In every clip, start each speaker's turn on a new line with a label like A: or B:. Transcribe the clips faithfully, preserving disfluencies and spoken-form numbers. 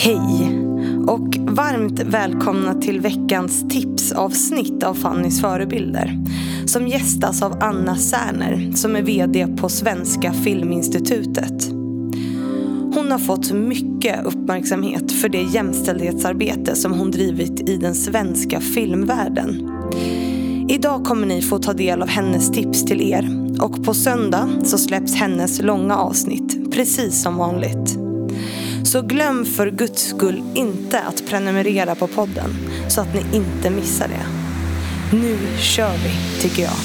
A: Hej och varmt välkomna till veckans tipsavsnitt av Fannys förebilder som gästas av Anna Särner som är vd på Svenska Filminstitutet. Hon har fått mycket uppmärksamhet för det jämställdhetsarbete som hon drivit i den svenska filmvärlden. Idag kommer ni få ta del av hennes tips till er och på söndag så släpps hennes långa avsnitt precis som vanligt. Så glöm för Guds skull inte att prenumerera på podden så att ni inte missar det. Nu kör vi, tycker jag.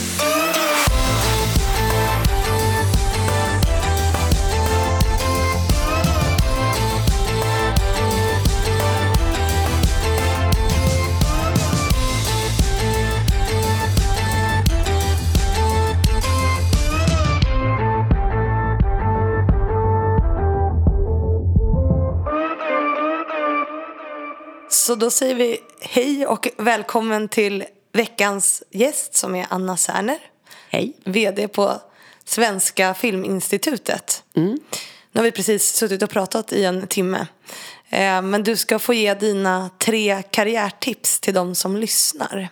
A: Så då säger vi hej och välkommen till veckans gäst som är Anna Särner.
B: Hej.
A: Vd på Svenska Filminstitutet. Mm. Nu har vi precis suttit och pratat i en timme. Eh, men du ska få ge dina tre karriärtips till de som lyssnar.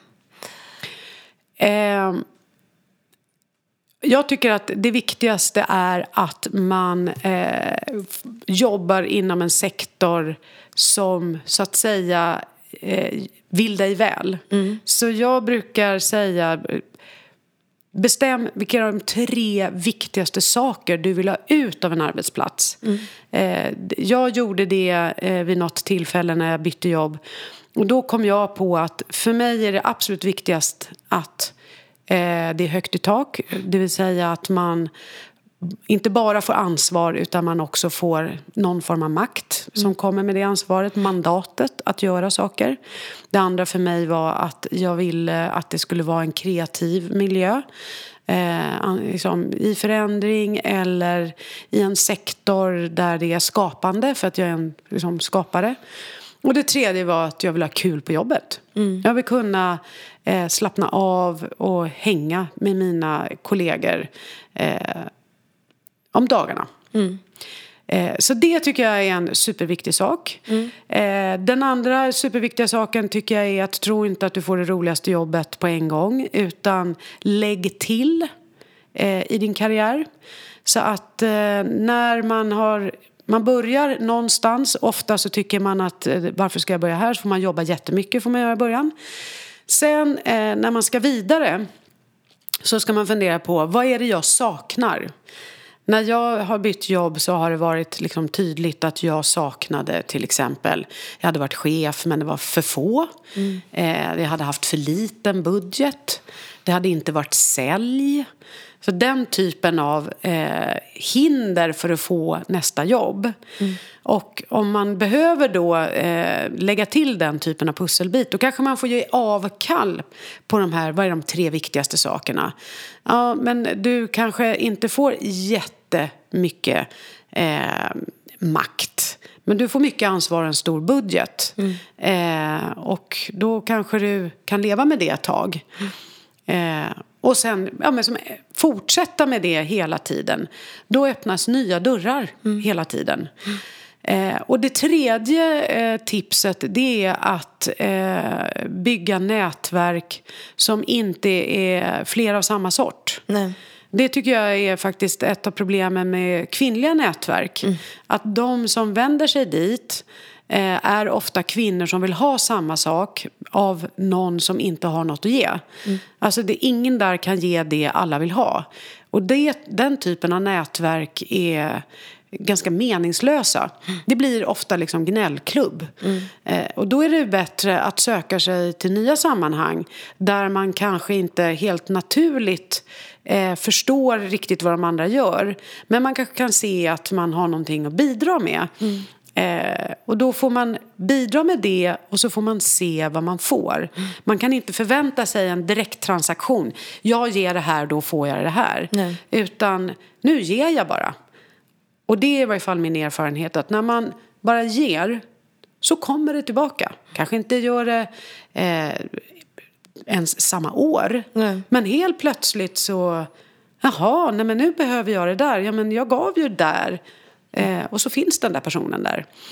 B: Eh, jag tycker att det viktigaste är att man eh, jobbar inom en sektor som så att säga eh, vill dig väl. Mm. Så jag brukar säga bestäm vilka är de tre viktigaste saker du vill ha ut av en arbetsplats. Mm. Eh, jag gjorde det eh, vid något tillfälle när jag bytte jobb. Och då kom jag på att för mig är det absolut viktigast att eh, det är högt i tak. Det vill säga att man inte bara får ansvar utan man också får någon form av makt som mm. kommer med det ansvaret, mandatet att göra saker. Det andra för mig var att jag ville att det skulle vara en kreativ miljö eh, liksom i förändring eller i en sektor där det är skapande för att jag är en liksom, skapare. Och det tredje var att jag vill ha kul på jobbet. Mm. Jag vill kunna eh, slappna av och hänga med mina kollegor eh, om dagarna. Mm. Eh, så det tycker jag är en superviktig sak. Mm. Eh, den andra superviktiga saken tycker jag är att tro inte att du får det roligaste jobbet på en gång. Utan lägg till eh, i din karriär. Så att eh, när man har... Man börjar någonstans. Ofta så tycker man att eh, varför ska jag börja här? Så får man jobba jättemycket får man göra i början. Sen eh, när man ska vidare så ska man fundera på vad är det jag saknar? När jag har bytt jobb så har det varit liksom tydligt att jag saknade till exempel, jag hade varit chef men det var för få. Mm. Eh, jag hade haft för liten budget. Det hade inte varit sälj. Så den typen av eh, hinder för att få nästa jobb. Mm. Och om man behöver då eh, lägga till den typen av pusselbit, då kanske man får ge avkall på de här, vad är de tre viktigaste sakerna? Ja, men du kanske inte får jättemycket eh, makt. Men du får mycket ansvar och en stor budget. Mm. Eh, och då kanske du kan leva med det ett tag. Mm. Eh, och sen ja, men som, fortsätta med det hela tiden. Då öppnas nya dörrar mm. hela tiden. Mm. Eh, och det tredje eh, tipset det är att eh, bygga nätverk som inte är flera av samma sort. Nej. Det tycker jag är faktiskt ett av problemen med kvinnliga nätverk. Mm. Att de som vänder sig dit eh, är ofta kvinnor som vill ha samma sak av någon som inte har något att ge. Mm. Alltså det, ingen där kan ge det alla vill ha. Och det, den typen av nätverk är ganska meningslösa. Mm. Det blir ofta liksom gnällklubb. Mm. Eh, och då är det bättre att söka sig till nya sammanhang där man kanske inte helt naturligt eh, förstår riktigt vad de andra gör. Men man kanske kan se att man har någonting att bidra med. Mm. Eh, och då får man bidra med det och så får man se vad man får. Mm. Man kan inte förvänta sig en direkt transaktion. Jag ger det här, då får jag det här. Nej. Utan nu ger jag bara. Och det är i varje fall min erfarenhet att när man bara ger så kommer det tillbaka. Kanske inte gör det eh, ens samma år. Nej. Men helt plötsligt så, jaha, nej men nu behöver jag det där. Ja men jag gav ju det där. Eh, och så finns den där personen där. Mm.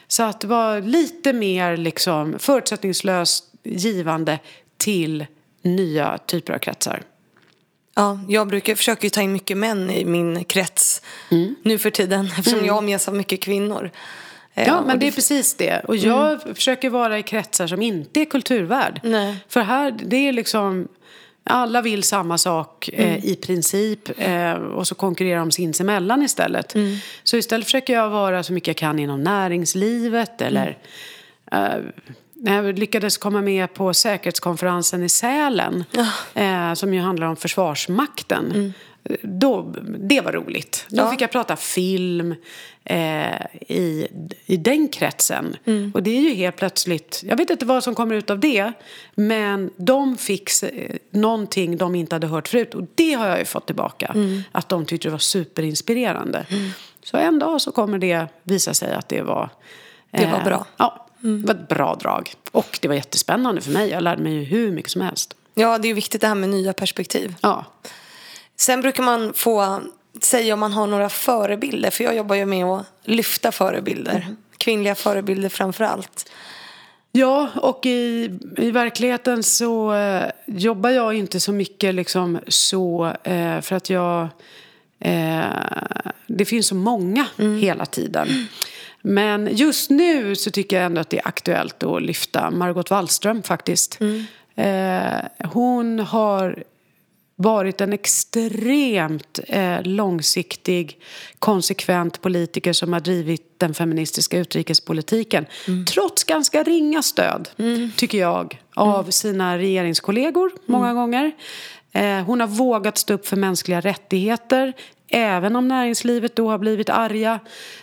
B: Så att vara lite mer liksom förutsättningslöst givande till nya typer av kretsar.
A: Ja, jag brukar försöka ta in mycket män i min krets mm. nu för tiden. Eftersom mm. jag omges av mycket kvinnor.
B: Ja, men det är precis det. Och jag mm. försöker vara i kretsar som inte är kulturvärd. Nej. För här, det är liksom... Alla vill samma sak eh, mm. i princip eh, och så konkurrerar de sinsemellan istället. Mm. Så istället försöker jag vara så mycket jag kan inom näringslivet eller... Mm. Eh, när jag lyckades komma med på säkerhetskonferensen i Sälen ja. eh, som ju handlar om försvarsmakten. Mm. Då, det var roligt. Då ja. fick jag prata film eh, i, i den kretsen. Mm. Och det är ju helt plötsligt, jag vet inte vad som kommer ut av det, men de fick någonting de inte hade hört förut. Och det har jag ju fått tillbaka. Mm. Att de tyckte det var superinspirerande. Mm. Så en dag så kommer det visa sig att det var...
A: Eh, det var bra.
B: Ja, mm. det var ett bra drag. Och det var jättespännande för mig. Jag lärde mig ju hur mycket som helst.
A: Ja, det är ju viktigt det här med nya perspektiv.
B: Ja.
A: Sen brukar man få säga om man har några förebilder. För jag jobbar ju med att lyfta förebilder. Mm. Kvinnliga förebilder framför allt.
B: Ja, och i, i verkligheten så eh, jobbar jag inte så mycket liksom så. Eh, för att jag... Eh, det finns så många mm. hela tiden. Mm. Men just nu så tycker jag ändå att det är aktuellt att lyfta Margot Wallström faktiskt. Mm. Eh, hon har... varit en extremt eh, långsiktig, konsekvent politiker som har drivit den feministiska utrikespolitiken. Mm. Trots ganska ringa stöd, mm. tycker jag, av mm. sina regeringskollegor många mm. gånger. Eh, hon har vågat stå upp för mänskliga rättigheter, även om näringslivet då har blivit arga.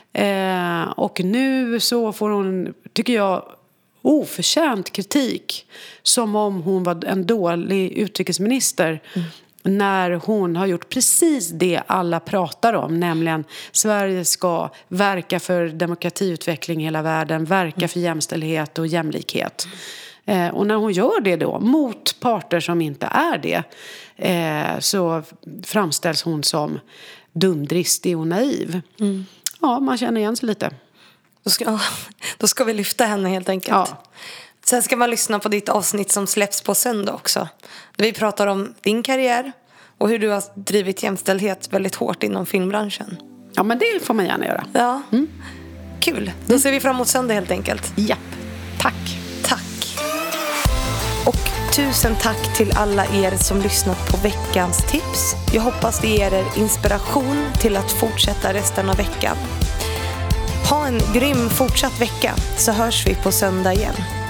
B: Eh, och nu så får hon, tycker jag, oförtjänt kritik som om hon var en dålig utrikesminister mm. när hon har gjort precis det alla pratar om, nämligen Sverige ska verka för demokratiutveckling i hela världen, verka mm. för jämställdhet och jämlikhet. Mm. Eh, och när hon gör det då mot parter som inte är det eh, så framställs hon som dumdristig och naiv. Mm. Ja, man känner igen sig lite.
A: Då ska, då ska vi lyfta henne helt enkelt. Ja. Sen ska man lyssna på ditt avsnitt som släpps på söndag också. Där vi pratar om din karriär och hur du har drivit jämställdhet väldigt hårt inom filmbranschen.
B: Ja, men det får man gärna göra.
A: Ja, mm. Kul. Då ser vi fram emot söndag helt enkelt.
B: Ja, tack.
A: Tack. Och tusen tack till alla er som lyssnat på veckans tips. Jag hoppas det ger er inspiration till att fortsätta resten av veckan. Ha en grym fortsatt vecka så hörs vi på söndag igen.